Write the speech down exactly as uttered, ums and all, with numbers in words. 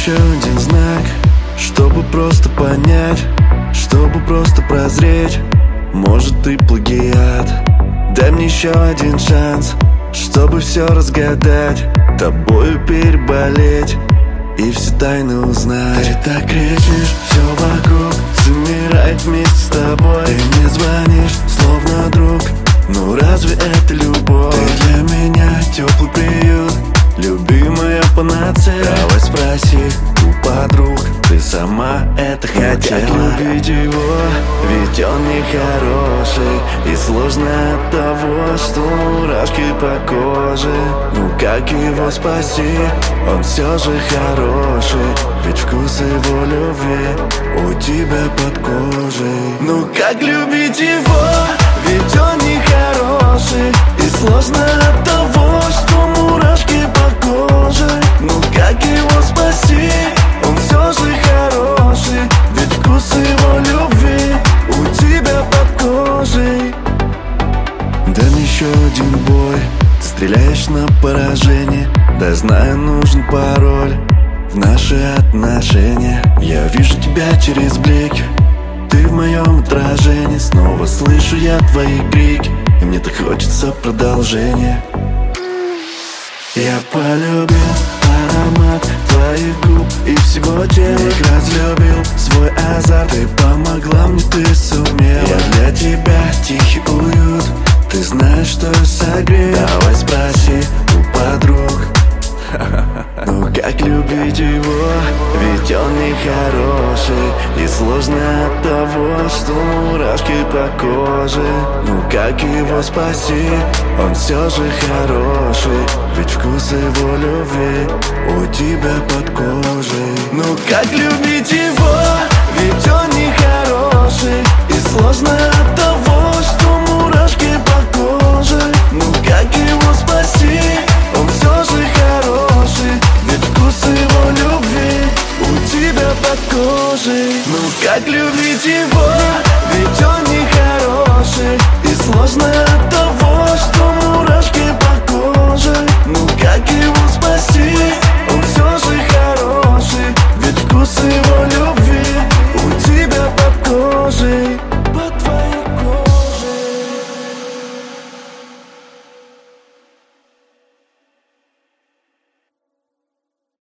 еще один знак, чтобы просто понять, чтобы просто прозреть. Может, ты плагиат. Дай мне еще один шанс, чтобы все разгадать, тобою переболеть и все тайны узнать. Ты так кричишь, все вокруг замирает вместе с тобой. Ты мне звонишь, словно друг, ну разве это любовь? Ты для меня теплый приют, любимая панацея. Давай спроси у подруг, ты сама это хотела. Как любить его, ведь он нехороший, и сложно от того, что мурашки по коже. Ну как его спасти, он все же хороший, ведь вкус его любви у тебя под кожей. Ну как любить его, ведь он нехороший, и сложно от того, что мурашки по коже. Ну как его спасти, он все же хороший, ведь вкус его любви у тебя под кожей. Дай мне еще один бой, ты стреляешь на поражение. Да знаю, нужен пароль в наши отношения. Я вижу тебя через блики, ты в моем отражении. Снова слышу я твои крики, и мне так хочется продолжения. Я полюбил аромат твоих губ и всего тела. Век разлюбил свой азарт, ты помогла мне, ты сумела. Я для тебя тихий уют, ты знаешь, что я согрею. Давай спроси у подруг, ну как любить его, ведь он нехороший, и сложно от того, что мурашки по коже. Ну как его спасти, он все же хороший, ведь вкус его любви у тебя под кожей. Ну как любить его, ведь он нехороший, и сложно от того, что мурашки по коже. Ну как его спасти, он все же хороший, ведь вкус его любви у тебя под кожей. Ну как любить его, ведь он нехороший, и сложно